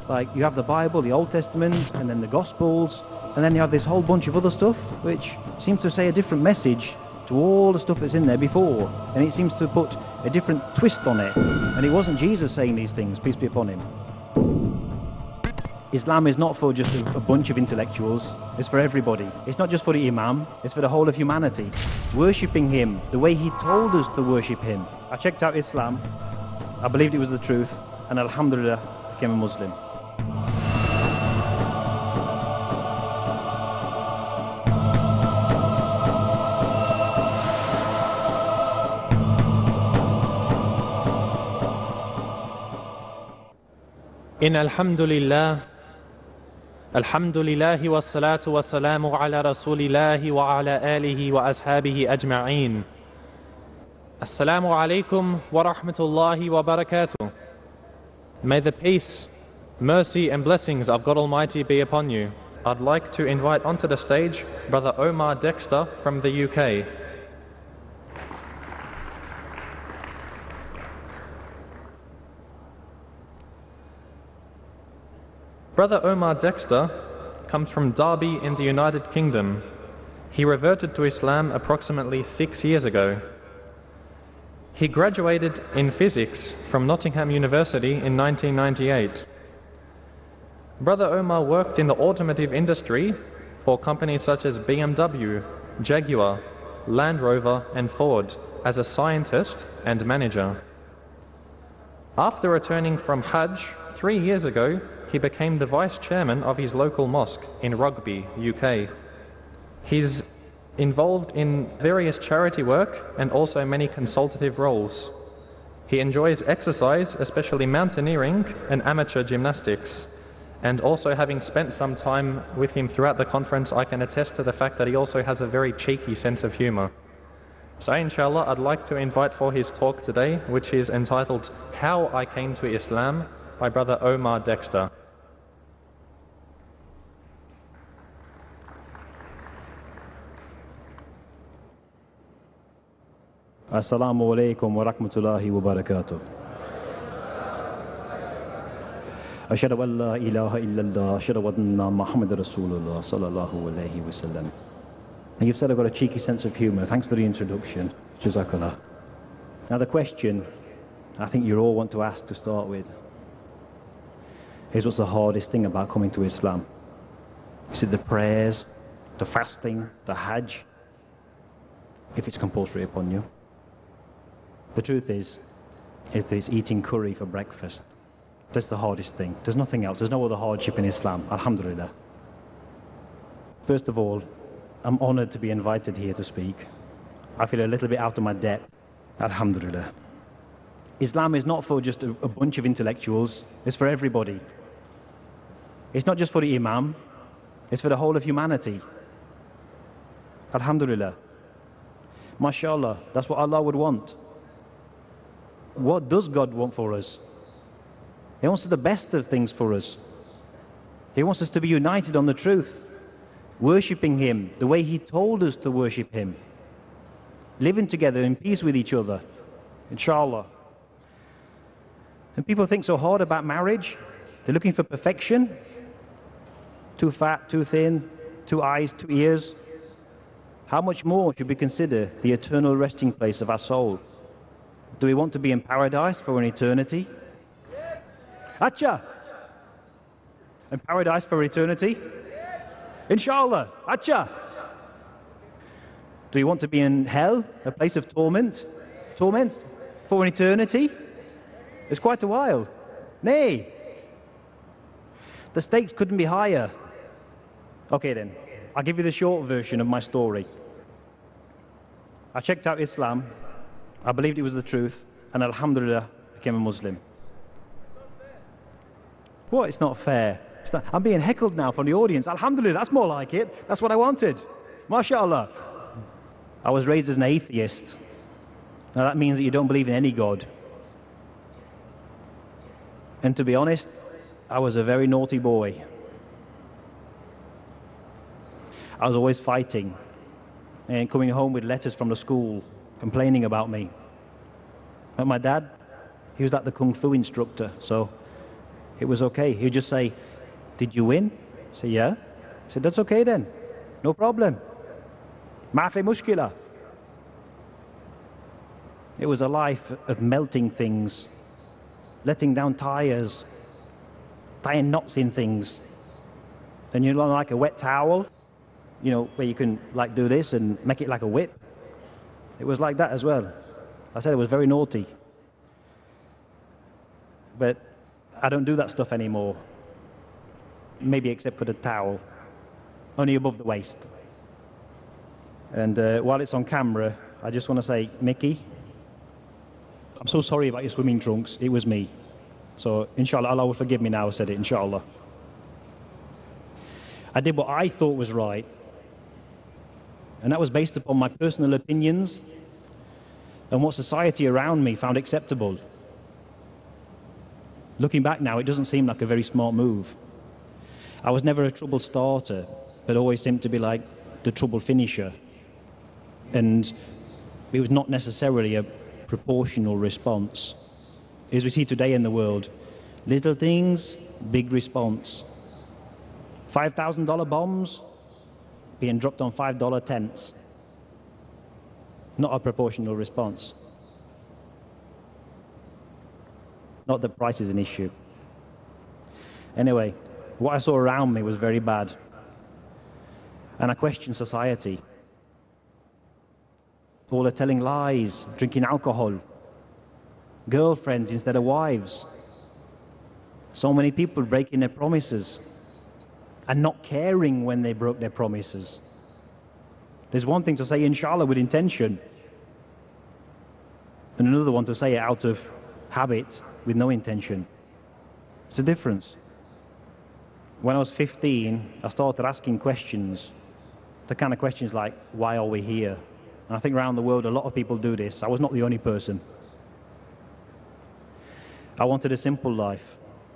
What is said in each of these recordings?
Like, you have the Bible, the Old Testament, and then the Gospels, and then you have this whole bunch of other stuff which seems to say a different message to all the stuff that's in there before, and it seems to put a different twist on it. And it wasn't Jesus saying these things, peace be upon him. Islam is not for just a bunch of intellectuals, it's for everybody. It's not just for the Imam, it's for the whole of humanity. Worshipping him the way he told us to worship him. I checked out Islam, I believed it was the truth, and alhamdulillah, became a Muslim. إن الحمد لله الحمد لله والصلاة والسلام على رسول الله وعلى آله وأصحابه أجمعين. Assalamu alaikum wa rahmatullahi wa barakatuh. May the peace, mercy and blessings of God Almighty be upon you. I'd like to invite onto the stage Brother Omar Dexter from the UK. Brother Omar Dexter comes from Derby in the United Kingdom. He reverted to Islam approximately 6 years ago. He graduated in physics from Nottingham University in 1998. Brother Omar worked in the automotive industry for companies such as BMW, Jaguar, Land Rover and Ford as a scientist and manager. After returning from Hajj 3 years ago, he became the vice chairman of his local mosque in Rugby, UK. He's involved in various charity work and also many consultative roles. He enjoys exercise, especially mountaineering and amateur gymnastics. And also, having spent some time with him throughout the conference, I can attest to the fact that he also has a very cheeky sense of humor. So inshallah, I'd like to invite for his talk today, which is entitled How I Came to Islam, by Brother Omar Dexter. Assalamu alaikum wa rahmatullahi wa barakatuh. Ashhadu an la ilaha illallah, ashhadu anna Muhammadan Rasulullah sallallahu alayhi wa sallam. And you've said I've got a cheeky sense of humor. Thanks for the introduction. Jazakallah. Now the question I think you all want to ask to start with is, what's the hardest thing about coming to Islam? Is it the prayers, the fasting, the Hajj, if it's compulsory upon you? The truth is this eating curry for breakfast. That's the hardest thing. There's nothing else. There's no other hardship in Islam, alhamdulillah. First of all, I'm honored to be invited here to speak. I feel a little bit out of my depth, alhamdulillah. Islam is not for just a bunch of intellectuals, it's for everybody. It's not just for the Imam, it's for the whole of humanity. Alhamdulillah. MashaAllah, that's what Allah would want. What does God want for us? He wants the best of things for us. He wants us to be united on the truth, worshipping Him the way He told us to worship Him, living together in peace with each other, inshallah. And people think so hard about marriage. They're looking for perfection. Too fat, too thin, 2 eyes, 2 ears. How much more should we consider the eternal resting place of our soul? Do we want to be in paradise for an eternity? Acha! In paradise for eternity? Inshallah, acha! Do we want to be in hell, a place of torment? Torment for an eternity? It's quite a while. Nay! The stakes couldn't be higher. Okay then, I'll give you the short version of my story. I checked out Islam, I believed it was the truth, and alhamdulillah, became a Muslim. What? It's not fair. I'm being heckled now from the audience. Alhamdulillah, that's more like it. That's what I wanted. MashaAllah. I was raised as an atheist. Now that means that you don't believe in any God. And to be honest, I was a very naughty boy. I was always fighting and coming home with letters from the school complaining about me. But my dad, he was like the Kung Fu instructor, so it was okay. He would just say, did you win? I say, yeah. I said, that's okay then. No problem. Ma fi mushkila. It was a life of melting things, letting down tires, tying knots in things. And you know, like a wet towel, you know, where you can like do this and make it like a whip. It was like that as well. I said it was very naughty. But I don't do that stuff anymore. Maybe except for the towel. Only above the waist. And while it's on camera, I just want to say, Mickey, I'm so sorry about your swimming trunks. It was me. So, inshallah, Allah will forgive me now I said it, inshallah. I did what I thought was right. And that was based upon my personal opinions and what society around me found acceptable. Looking back now, it doesn't seem like a very smart move. I was never a trouble starter, but always seemed to be like the trouble finisher. And it was not necessarily a proportional response. As we see today in the world, little things, big response. $5,000 bombs being dropped on $5 tents. Not a proportional response. Not that price is an issue. Anyway, what I saw around me was very bad. And I questioned society. All are telling lies, drinking alcohol, girlfriends instead of wives. So many people breaking their promises and not caring when they broke their promises. There's one thing to say inshallah with intention, and another one to say it out of habit with no intention. It's a difference. When I was 15, I started asking questions. The kind of questions like, why are we here? And I think around the world a lot of people do this. I was not the only person. I wanted a simple life.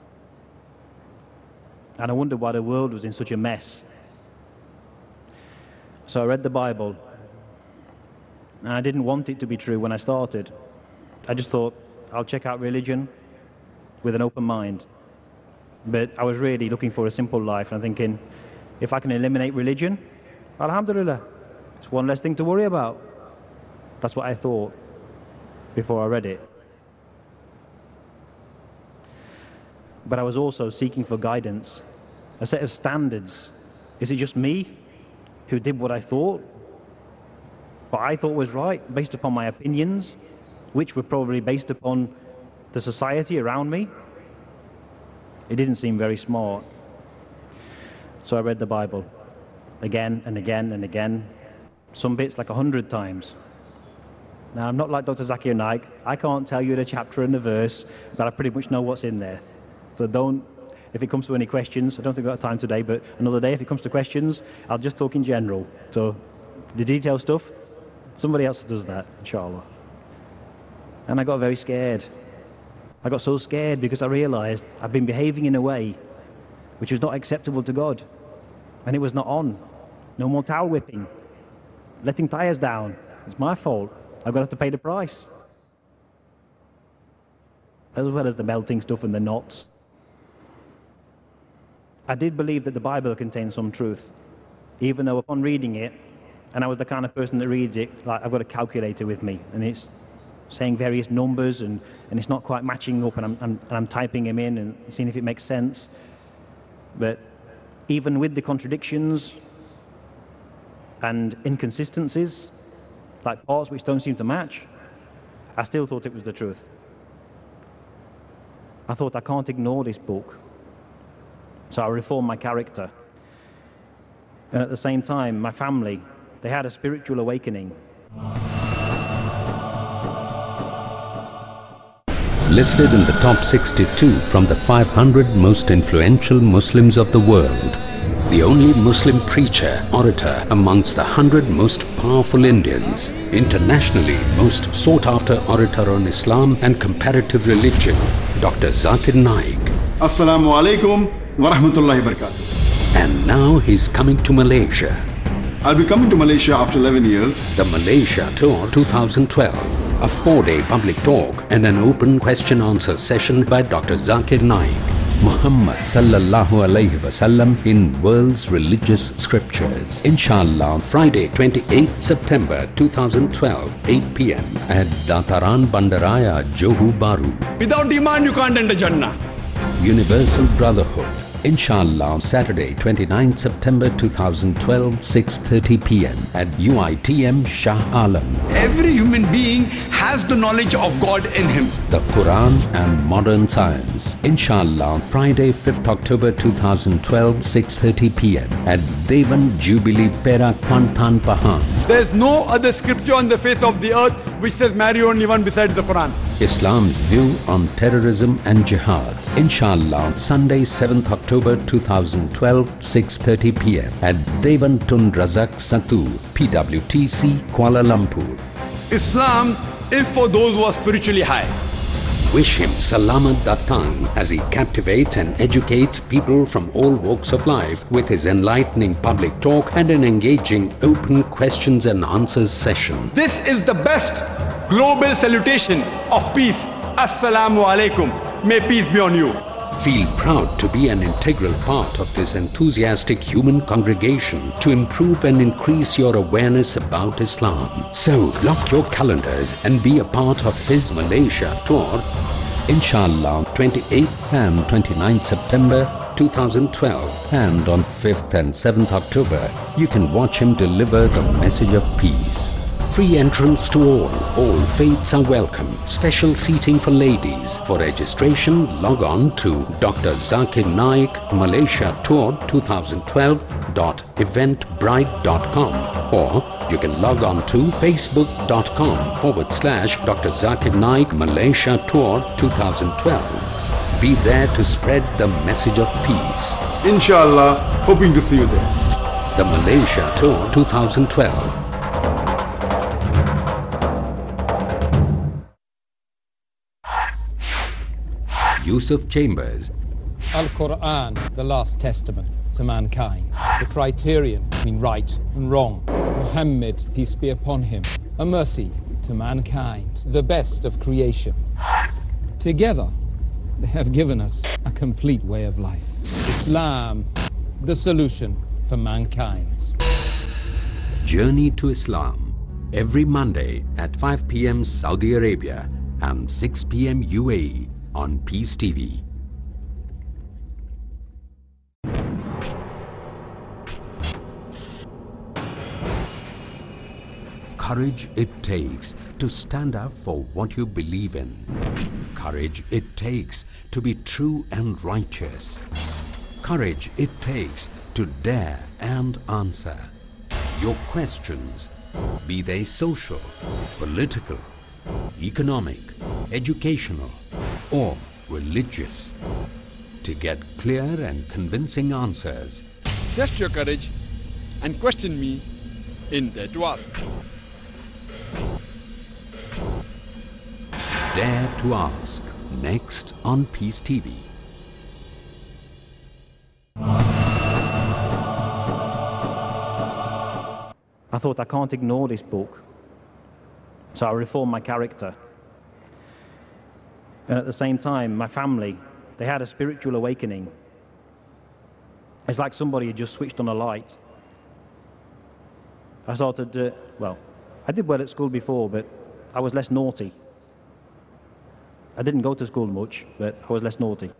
And I wondered why the world was in such a mess. So I read the Bible. And I didn't want it to be true when I started. I just thought, I'll check out religion with an open mind. But I was really looking for a simple life. And I'm thinking, if I can eliminate religion, alhamdulillah. It's one less thing to worry about. That's what I thought before I read it. But I was also seeking for guidance, a set of standards. Is it just me who did what I thought? What I thought was right, based upon my opinions, which were probably based upon the society around me? It didn't seem very smart. So I read the Bible again and again and again. Some bits like 100 times. Now, I'm not like Dr. Zakir Naik. I can't tell you the chapter and the verse, but I pretty much know what's in there. So don't, if it comes to any questions, I don't think we've got time today, but another day, if it comes to questions, I'll just talk in general. So the detailed stuff, somebody else does that, inshallah. And I got very scared. I got so scared because I realized I've been behaving in a way which was not acceptable to God. And it was not on. No more towel whipping. Letting tires down. It's my fault. I've got to have to pay the price. As well as the melting stuff and the knots. I did believe that the Bible contained some truth, even though upon reading it, and I was the kind of person that reads it, like I've got a calculator with me, and it's saying various numbers, and it's not quite matching up, and I'm typing them in and seeing if it makes sense. But even with the contradictions and inconsistencies, like parts which don't seem to match, I still thought it was the truth. I thought, I can't ignore this book. So I reformed my character. And at the same time, my family, they had a spiritual awakening. Listed in the top 62 from the 500 most influential Muslims of the world. The only Muslim preacher, orator amongst the 100 most powerful Indians. Internationally most sought-after orator on Islam and comparative religion, Dr. Zakir Naik. Assalamu alaikum wa rahmatullahi wa barakatuh. And now he's coming to Malaysia. I'll be coming to Malaysia after 11 years. The Malaysia Tour 2012. A 4-day public talk and an open question-answer session by Dr. Zakir Naik. Muhammad sallallahu alaihi wasallam in world's religious scriptures. Inshallah, Friday, 28th September 2012, 8 p.m. at Dataran Bandaraya, Johor Bahru. Without Iman, you can't enter Jannah. Universal Brotherhood. Inshallah, Saturday, 29th September 2012, 6:30 p.m. at UITM Shah Alam. Every human being has the knowledge of God in him. The Quran and Modern Science. Inshallah, Friday, 5th October 2012, 6:30 p.m. at Devan Jubilee Pera Kwantan Pahan. There's no other scripture on the face of the earth which says marry only one besides the Quran. Islam's view on terrorism and jihad. Inshallah, Sunday, 7th October 2012, 6:30 p.m. at Devan Tun Razak Satu, PWTC, Kuala Lumpur. Islam is for those who are spiritually high. Wish him Salamat Datang as he captivates and educates people from all walks of life with his enlightening public talk and an engaging open questions and answers session. This is the best global salutation of peace. Assalamu alaikum. May peace be on you. Feel proud to be an integral part of this enthusiastic human congregation to improve and increase your awareness about Islam. So, block your calendars and be a part of his Malaysia tour. Inshallah, 28th and 29th September 2012, and on 5th and 7th October, you can watch him deliver the message of peace. Free entrance to all faiths are welcome. Special seating for ladies. For registration, log on to Dr. Zakir Naik Malaysia Tour 2012.eventbrite.com, or you can log on to facebook.com/Dr. Zakir Naik Malaysia Tour 2012. Be there to spread the message of peace. Inshallah, hoping to see you there. The Malaysia Tour 2012. Yusuf Chambers. Al-Quran, the last testament to mankind, the criterion between right and wrong. Muhammad, peace be upon him, a mercy to mankind, the best of creation. Together, they have given us a complete way of life. Islam, the solution for mankind. Journey to Islam, every Monday at 5 p.m. Saudi Arabia and 6 p.m. UAE on Peace TV. Courage it takes to stand up for what you believe in. Courage it takes to be true and righteous. Courage it takes to dare and answer your questions, be they social, political, economic, educational, or religious. To get clear and convincing answers, Test your courage and question me in Dare to Ask. Dare to Ask, next on Peace TV. I thought, I can't ignore this book, so I reformed my character. And at the same time, my family, they had a spiritual awakening. It's like somebody had just switched on a light. I started, well, I did well at school before, but I was less naughty. I didn't go to school much, but I was less naughty.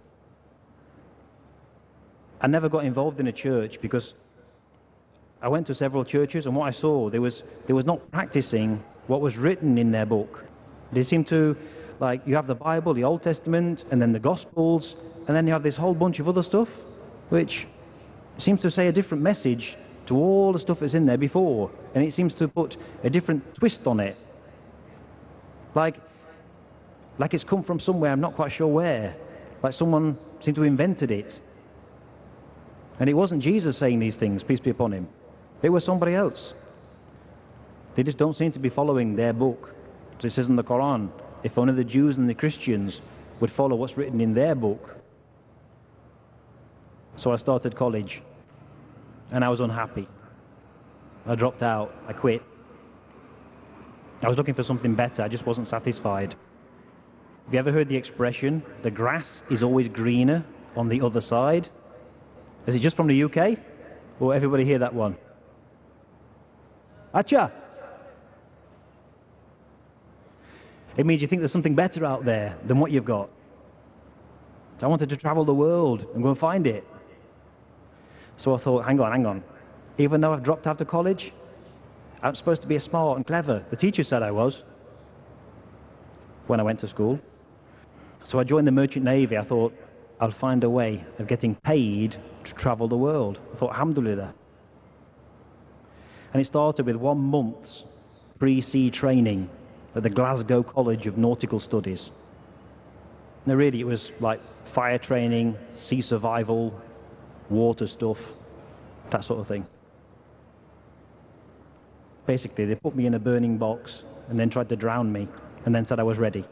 I never got involved in a church because I went to several churches, and what I saw, they was not practicing what was written in their book. They seemed to, like, you have the Bible, the Old Testament, and then the Gospels, and then you have this whole bunch of other stuff, which seems to say a different message to all the stuff that's in there before, and it seems to put a different twist on it. Like it's come from somewhere, I'm not quite sure where. Like someone seemed to have invented it. And it wasn't Jesus saying these things, peace be upon him. It was somebody else. They just don't seem to be following their book. As it says in the Quran, if only the Jews and the Christians would follow what's written in their book. So I started college, and I was unhappy. I dropped out, I quit. I was looking for something better, I just wasn't satisfied. Have you ever heard the expression, the grass is always greener on the other side. Is it just from the UK? Or everybody hear that one? Acha! It means you think there's something better out there than what you've got. So I wanted to travel the world and go and find it. So I thought, hang on. Even though I've dropped out of college, I'm supposed to be smart and clever. The teacher said I was when I went to school. So I joined the Merchant Navy. I thought, I'll find a way of getting paid to travel the world. I thought, alhamdulillah. And it started with 1 month's pre-sea training at the Glasgow College of Nautical Studies. Now really it was like fire training, sea survival, water stuff, that sort of thing. Basically, they put me in a burning box and then tried to drown me and then said I was ready.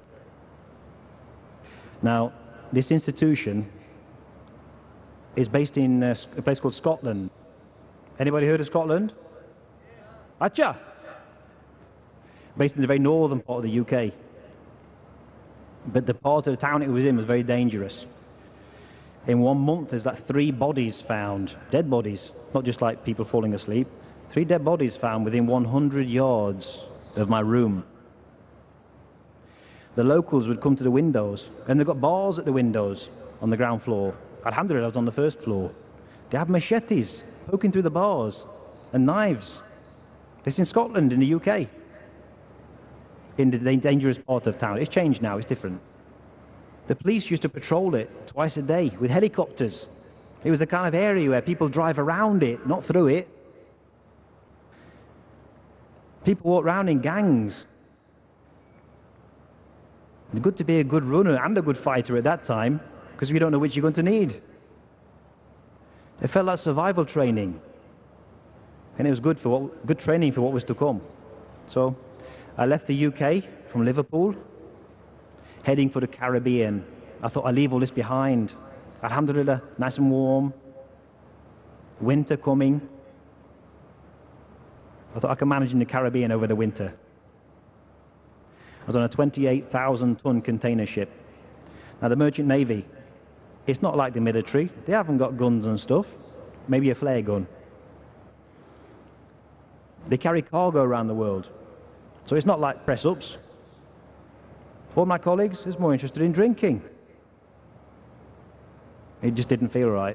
Now, this institution is based in a place called Scotland. Anybody heard of Scotland? Acha! Based in the very northern part of the UK. But the part of the town it was in was very dangerous. In 1 month, there's like 3 bodies found, dead bodies, not just like people falling asleep. 3 dead bodies found within 100 yards of my room. The locals would come to the windows, and they've got bars at the windows on the ground floor. Alhamdulillah, I was on the first floor. They have machetes poking through the bars and knives. This is in Scotland, in the UK. In the dangerous part of town. It's changed now, it's different. The police used to patrol it twice a day with helicopters. It was the kind of area where people drive around it, not through it. People walk around in gangs. It's good to be a good runner and a good fighter at that time, because we don't know which you're going to need. It felt like survival training. And it was good training for what was to come. So I left the UK from Liverpool, heading for the Caribbean. I thought I'd leave all this behind. Alhamdulillah, nice and warm. Winter coming. I thought I could manage in the Caribbean over the winter. I was on a 28,000-ton container ship. Now the Merchant Navy, it's not like the military. They haven't got guns and stuff. Maybe a flare gun. They carry cargo around the world. So it's not like press-ups. All my colleagues is more interested in drinking. It just didn't feel right.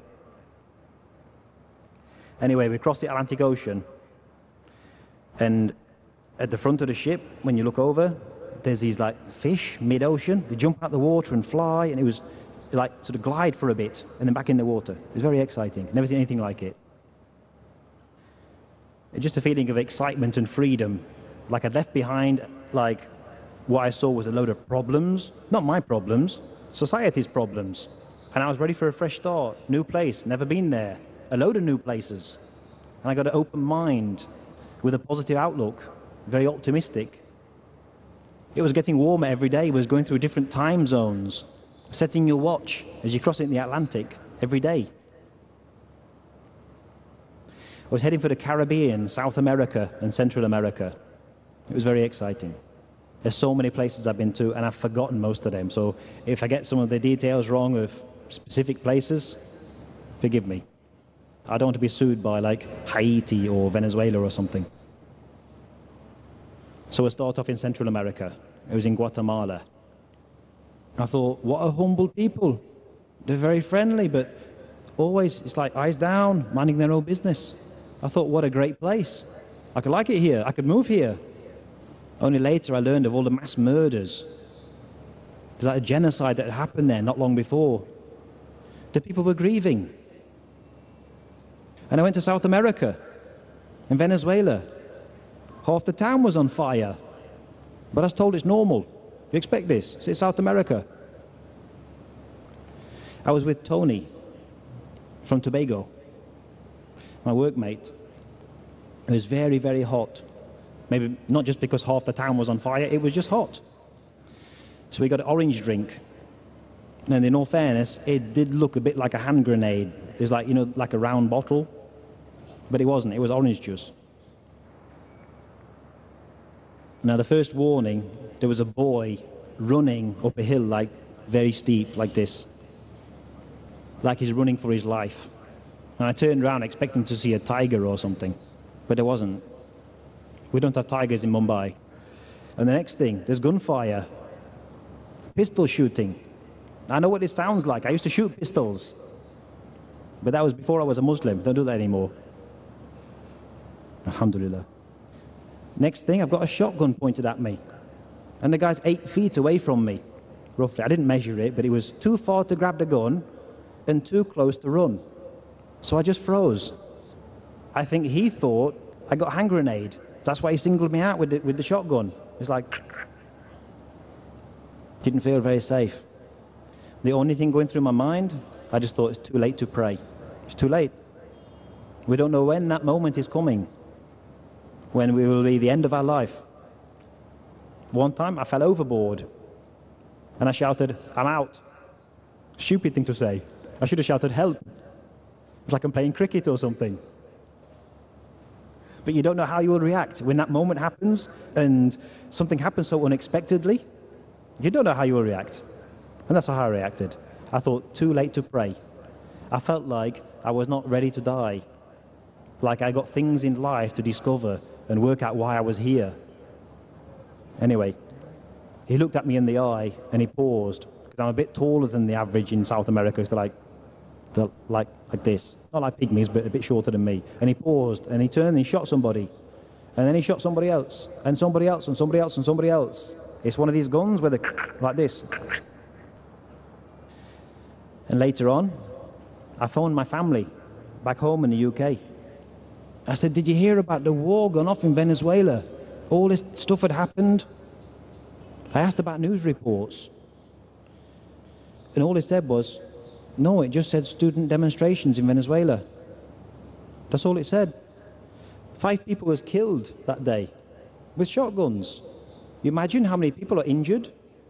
Anyway, we crossed the Atlantic Ocean. And at the front of the ship, when you look over, there's these like fish mid-ocean. They jump out the water and fly, and it was like sort of glide for a bit and then back in the water. It was very exciting. Never seen anything like it. Just a feeling of excitement and freedom. Like I'd left behind, like what I saw was a load of problems. Not my problems, society's problems. And I was ready for a fresh start. New place, never been there. A load of new places. And I got an open mind with a positive outlook. Very optimistic. It was getting warmer every day. It was going through different time zones. Setting your watch as you cross it in the Atlantic every day. I was heading for the Caribbean, South America, and Central America. It was very exciting. There's so many places I've been to, and I've forgotten most of them. So if I get some of the details wrong of specific places, forgive me. I don't want to be sued by like Haiti or Venezuela or something. So we'll start off in Central America. It was in Guatemala. I thought, what a humble people. They're very friendly, but always, it's like eyes down, minding their own business. I thought, what a great place. I could like it here. I could move here. Only later I learned of all the mass murders. There's like a genocide that had happened there not long before. The people were grieving. And I went to South America, in Venezuela. Half the town was on fire. But I was told it's normal. You expect this? It's South America. I was with Tony from Tobago, my workmate. It was very, very hot. Maybe not just because half the town was on fire, it was just hot. So we got an orange drink. And in all fairness, it did look a bit like a hand grenade. It was like, you know, like a round bottle. But it wasn't, it was orange juice. Now the first warning, there was a boy running up a hill like very steep, like this. like he's running for his life. And I turned around expecting to see a tiger or something, but there wasn't. We don't have tigers in Mumbai. And the next thing, there's gunfire, pistol shooting. I know what it sounds like. I used to shoot pistols, but that was before I was a Muslim. Don't do that anymore. Alhamdulillah. Next thing, I've got a shotgun pointed at me, and the guy's 8 feet away from me, roughly. I didn't measure it, but it was too far to grab the gun and too close to run. So I just froze. I think he thought I got a hand grenade. That's why he singled me out with the shotgun. It's like, didn't feel very safe. The only thing going through my mind, I just thought it's too late to pray. It's too late. We don't know when that moment is coming, when we will be the end of our life. One time I fell overboard and I shouted, I'm out. Stupid thing to say. I should have shouted, help. It's like I'm playing cricket or something. But you don't know how you will react when that moment happens and something happens so unexpectedly. You don't know how you will react. And that's how I reacted. I thought, too late to pray. I felt like I was not ready to die. Like I got things in life to discover and work out why I was here. Anyway, he looked at me in the eye and he paused, because I'm a bit taller than the average in South America, so like this. Not like pygmies, but a bit shorter than me. And he paused and he turned and he shot somebody. And then he shot somebody else, and somebody else, and somebody else, and somebody else. It's one of these guns where they're like this. And later on, I phoned my family back home in the UK. I said, did you hear about the war gone off in Venezuela? All this stuff had happened. I asked about news reports. And all it said was, no, it just said student demonstrations in Venezuela. That's all it said. 5 people was killed that day with shotguns. You imagine how many people are injured?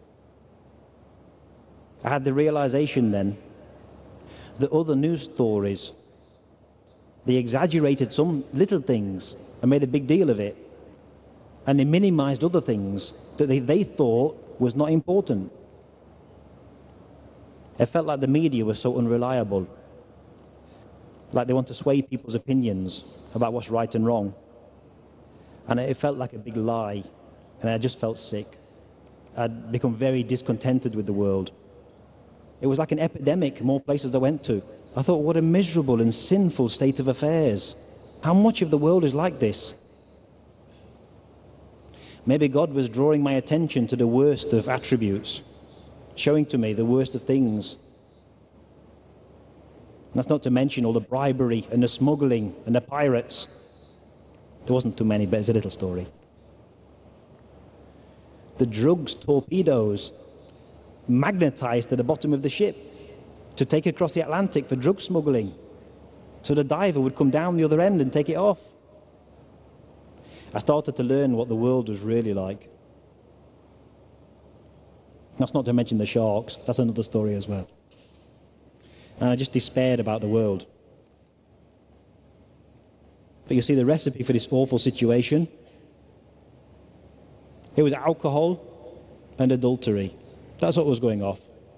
I had the realization then that other news stories, they exaggerated some little things and made a big deal of it. And they minimized other things that they thought was not important. It felt like the media was so unreliable. Like they want to sway people's opinions about what's right and wrong. And it felt like a big lie. And I just felt sick. I'd become very discontented with the world. It was like an epidemic in more places I went to. I thought, what a miserable and sinful state of affairs. How much of the world is like this? Maybe God was drawing my attention to the worst of attributes, showing to me the worst of things. And that's not to mention all the bribery and the smuggling and the pirates. There wasn't too many, but it's a little story. The drugs, torpedoes, magnetized to the bottom of the ship to take across the Atlantic for drug smuggling. So the diver would come down the other end and take it off. I started to learn what the world was really like. That's not to mention the sharks. That's another story as well. And I just despaired about the world. But you see, the recipe for this awful situation, it was alcohol and adultery. That's what was going off.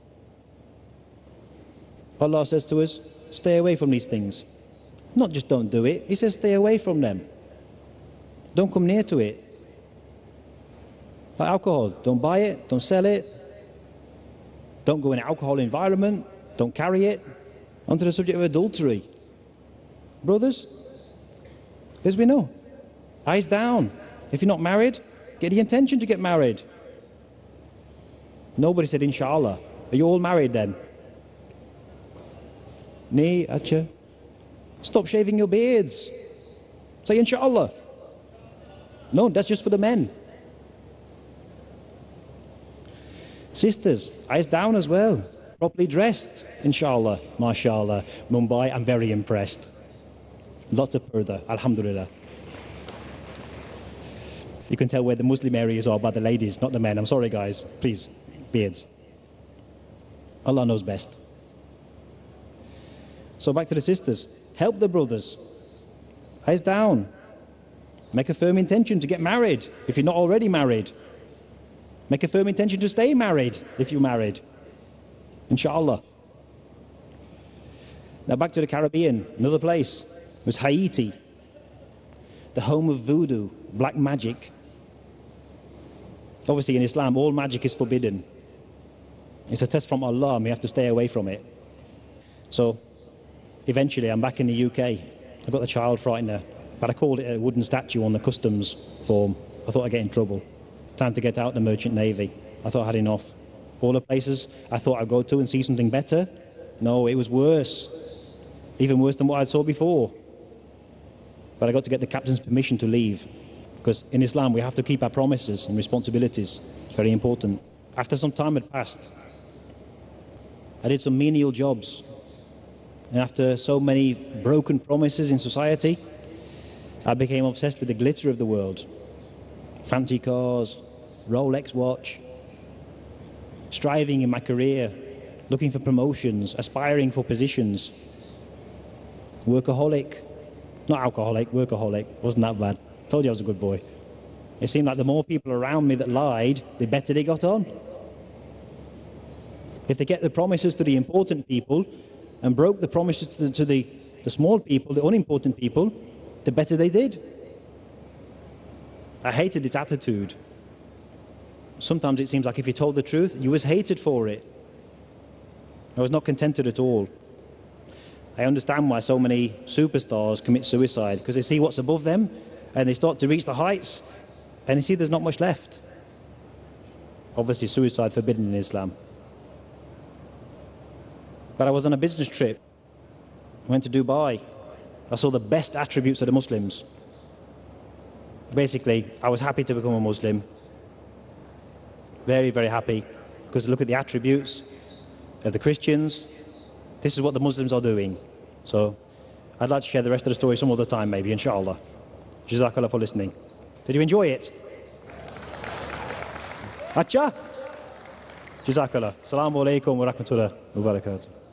Allah says to us, stay away from these things. Not just don't do it. He says stay away from them. Don't come near to it. Like alcohol, don't buy it, don't sell it. Don't go in an alcohol environment, don't carry it. Onto the subject of adultery. Brothers, as we know, eyes down. If you're not married, get the intention to get married. Nobody said inshallah. Are you all married then? Nee, acha. Stop shaving your beards. Say inshallah. No, that's just for the men. Sisters, eyes down as well. Properly dressed, inshallah, mashallah. Mumbai, I'm very impressed. Lots of purdah, alhamdulillah. You can tell where the Muslim areas are by the ladies, not the men. I'm sorry guys, please, beards. Allah knows best. So back to the sisters. Help the brothers. Eyes down. Make a firm intention to get married if you're not already married. Make a firm intention to stay married if you're married. Inshallah. Now back to the Caribbean, another place was Haiti, the home of voodoo, black magic. Obviously in Islam, all magic is forbidden. It's a test from Allah and we have to stay away from it. So eventually I'm back in the UK. I got the child frightener, but I called it a wooden statue on the customs form. I thought I'd get in trouble. Time to get out the Merchant Navy. I thought I had enough. All the places I thought I'd go to and see something better. No, it was worse. Even worse than what I saw before. But I got to get the captain's permission to leave. Because in Islam we have to keep our promises and responsibilities. It's very important. After some time had passed, I did some menial jobs. And after so many broken promises in society, I became obsessed with the glitter of the world. Fancy cars, Rolex watch, striving in my career, looking for promotions, aspiring for positions. Workaholic. Not alcoholic, workaholic. Wasn't that bad. Told you I was a good boy. It seemed like the more people around me that lied, the better they got on. If they kept the promises to the important people and broke the promises to the small people, the unimportant people, the better they did. I hated its attitude. Sometimes it seems like if you told the truth, you was hated for it. I was not contented at all. I understand why so many superstars commit suicide, because they see what's above them and they start to reach the heights and they see there's not much left. Obviously suicide forbidden in Islam. But I was on a business trip. I went to Dubai. I saw the best attributes of the Muslims. Basically, I was happy to become a Muslim. Very, very happy. Because look at the attributes of the Christians. This is what the Muslims are doing. So I'd like to share the rest of the story some other time maybe, inshallah. Jazakallah for listening. Did you enjoy it? Acha? Jazakallah. Assalamu alaikum wa rahmatullah wa barakatuh.